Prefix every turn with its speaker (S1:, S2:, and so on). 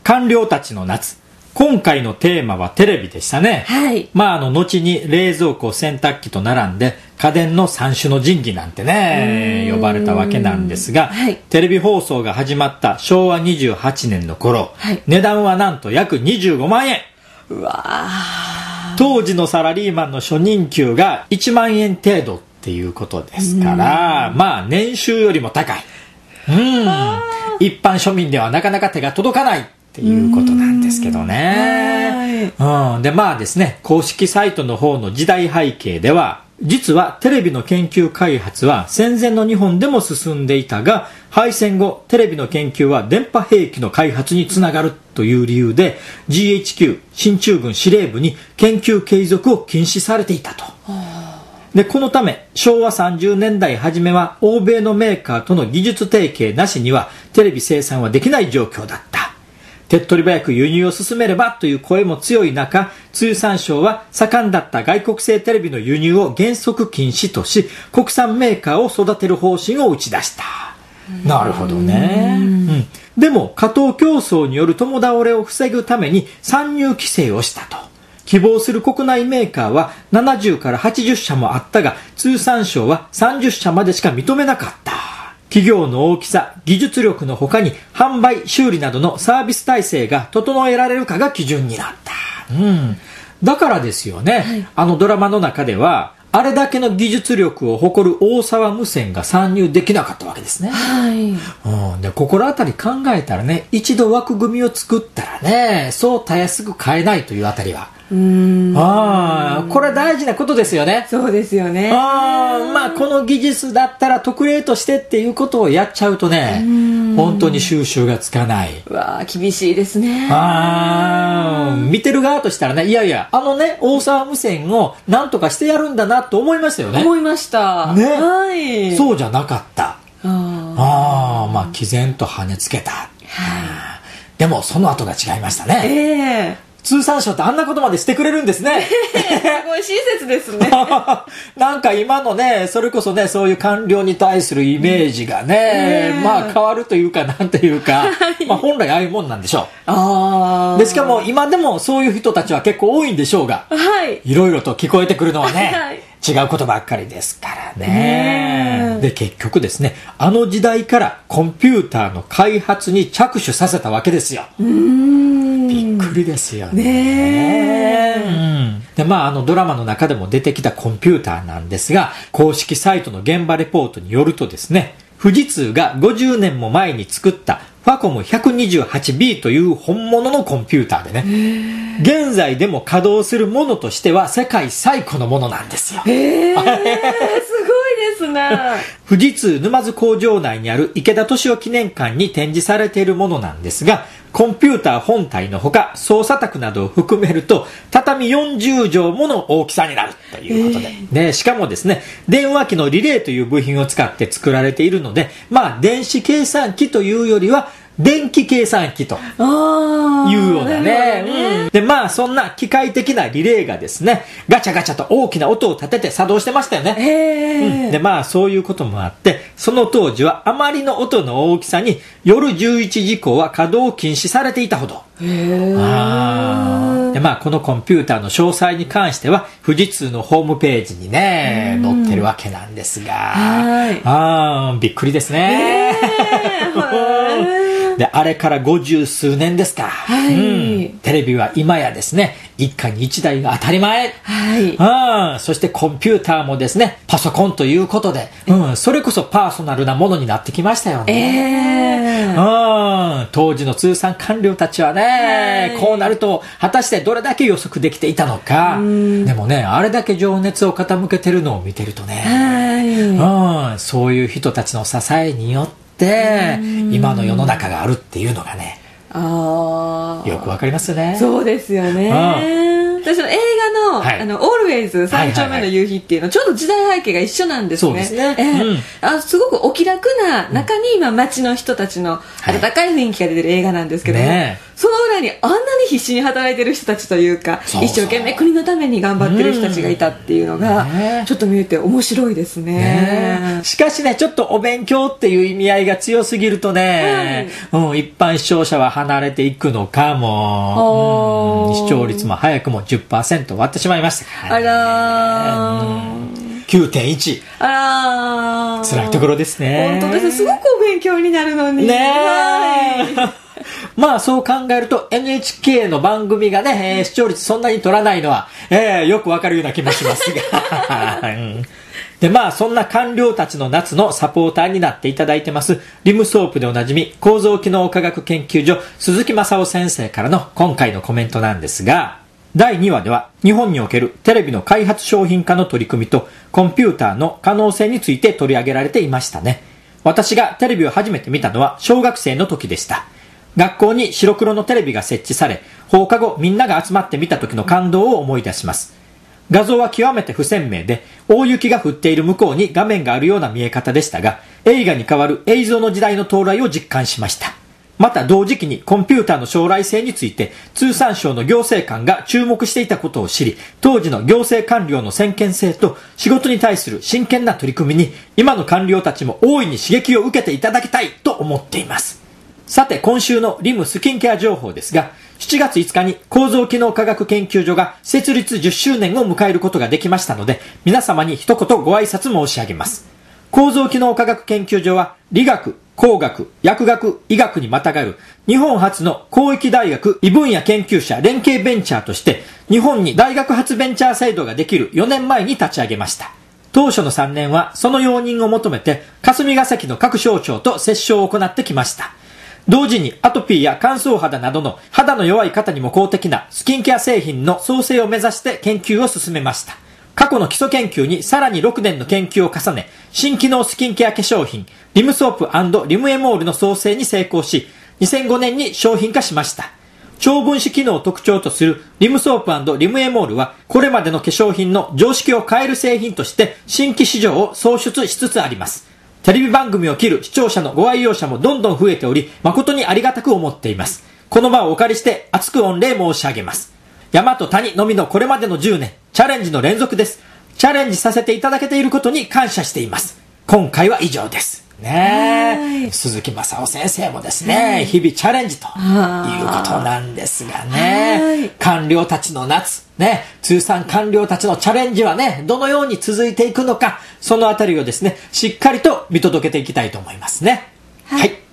S1: 官僚たちの夏。今回のテーマはテレビでしたね。
S2: はい。
S1: 後に冷蔵庫、洗濯機と並んで家電の三種の神器なんてね、呼ばれたわけなんですが、
S2: はい、
S1: テレビ放送が始まった昭和28年の頃、はい、値段はなんと約25万円。
S2: うわー。
S1: 当時のサラリーマンの初任給が1万円程度っていうことですから、年収よりも高い。一般庶民ではなかなか手が届かないっていうことなんですけどね。でですね、公式サイトの方の時代背景では、実はテレビの研究開発は戦前の日本でも進んでいたが、敗戦後テレビの研究は電波兵器の開発につながるという理由で GHQ 進駐軍司令部に研究継続を禁止されていたと。でこのため昭和30年代初めは欧米のメーカーとの技術提携なしにはテレビ生産はできない状況だった。手っ取り早く輸入を進めればという声も強い中、通産省は盛んだった外国製テレビの輸入を原則禁止とし、国産メーカーを育てる方針を打ち出した。なるほどね。でも過当競争による共倒れを防ぐために参入規制をしたと。希望する国内メーカーは70から80社もあったが、通産省は30社までしか認めなかった。企業の大きさ、技術力の他に販売、修理などのサービス体制が整えられるかが基準になった。だからですよね、はい、ドラマの中ではあれだけの技術力を誇る大沢無線が参入できなかったわけですね。
S2: はい。
S1: で心当たり考えたらね、一度枠組みを作ったらね、そうたやすく変えないというあたりはこれ大事なことですよね。
S2: そうですよね。
S1: この技術だったら特例としてっていうことをやっちゃうとね、本当に収拾がつかない。
S2: 厳しいですね。
S1: 見てる側としたらね、いやいや大沢無線をなんとかしてやるんだなと思いましたよね。
S2: 思いました
S1: ね。
S2: はい。
S1: そうじゃなかった。毅然と跳ねつけた。でもその後が違いましたね。通産省ってあんなことまでしてくれるんですね。
S2: すごい親切ですね。
S1: なんか今のね、それこそね、そういう官僚に対するイメージがね、変わるというかなんというか、本来ああいうもんなんでしょう。でしかも今でもそういう人たちは結構多いんでしょうが、いろいろと聞こえてくるのはね、違うことばっかりですからね。で結局ですね、あの時代からコンピューターの開発に着手させたわけですよ。びっくりですよね。でドラマの中でも出てきたコンピューターなんですが、公式サイトの現場レポートによるとですね、富士通が50年も前に作ったファコム 128B という本物のコンピューターでね、現在でも稼働するものとしては世界最古のものなんですよ。
S2: すごいですね。
S1: 富士通沼津工場内にある池田敏夫記念館に展示されているものなんですが、コンピューター本体のほか操作卓などを含めると畳40畳もの大きさになるということで、しかもですね、電話機のリレーという部品を使って作られているので、電子計算機というよりは電気計算機というようなね。でそんな機械的なリレーがですね、ガチャガチャと大きな音を立てて作動してましたよね。でそういうこともあって、その当時はあまりの音の大きさに夜11時以降は稼働禁止されていたほど。でこのコンピューターの詳細に関しては富士通のホームページにね載ってるわけなんですが、びっくりですね。であれから50数年ですか。テレビは今やですね、一家に一台が当たり前。そしてコンピューターもですね、パソコンということで、それこそパーソナルなものになってきましたよね。当時の通産官僚たちはね、こうなると果たしてどれだけ予測できていたのか。でもね、あれだけ情熱を傾けてるのを見てるとね、そういう人たちの支えによって今の世の中があるっていうのがね、よくわかりますね。
S2: そうですよね。私の映画の、オールウェイズ三丁目の夕日っていうの、ちょうど時代背景が一緒なんですね。
S1: そうですね。
S2: すごくお気楽な中に、街の人たちの温かい雰囲気が出てる映画なんですけども、その前にあんなに必死に働いてる人たちというか、一生懸命国のために頑張ってる人たちがいたっていうのが、ちょっと見れて面白いですね。
S1: しかしね、ちょっとお勉強っていう意味合いが強すぎるとね、一般視聴者は離れていくのかも。視聴率も早くも 10% 割ってしまいました。
S2: あら
S1: 9.1。辛いところですね。
S2: 本当です。すごくお勉強になるのに。
S1: まあそう考えると NHK の番組がね、視聴率そんなに取らないのは、よくわかるような気もしますが。でまあそんな官僚たちの夏のサポーターになっていただいてますリムソープでおなじみ構造機能科学研究所鈴木正夫先生からの今回のコメントなんですが、第2話では日本におけるテレビの開発商品化の取り組みとコンピューターの可能性について取り上げられていましたね。私がテレビを初めて見たのは小学生の時でした。学校に白黒のテレビが設置され、放課後みんなが集まって見た時の感動を思い出します。画像は極めて不鮮明で、大雪が降っている向こうに画面があるような見え方でしたが、映画に代わる映像の時代の到来を実感しました。また同時期にコンピューターの将来性について通産省の行政官が注目していたことを知り、当時の行政官僚の先見性と仕事に対する真剣な取り組みに今の官僚たちも大いに刺激を受けていただきたいと思っています。さて今週のリムスキンケア情報ですが、7月5日に構造機能科学研究所が設立10周年を迎えることができましたので、皆様に一言ご挨拶申し上げます。構造機能科学研究所は理学、工学、薬学、医学にまたがる日本初の広域大学異分野研究者連携ベンチャーとして日本に大学発ベンチャー制度ができる4年前に立ち上げました。当初の3年はその容認を求めて霞が関の各省庁と折衝を行ってきました。同時にアトピーや乾燥肌などの肌の弱い方にも公的なスキンケア製品の創生を目指して研究を進めました。過去の基礎研究にさらに6年の研究を重ね、新機能スキンケア化粧品リムソープ&リムエモールの創生に成功し、2005年に商品化しました。超分子機能を特徴とするリムソープ&リムエモールはこれまでの化粧品の常識を変える製品として新規市場を創出しつつあります。テレビ番組を切る視聴者のご愛用者もどんどん増えており、誠にありがたく思っています。この場をお借りして厚く御礼申し上げます。山と谷のみのこれまでの10年、チャレンジの連続です。チャレンジさせていただけていることに感謝しています。今回は以上です。ねえ、鈴木正夫先生もですね、日々チャレンジということなんですがね、官僚たちの夏、ね、通産官僚たちのチャレンジはね、どのように続いていくのか、そのあたりをですね、しっかりと見届けていきたいと思いますね。はい。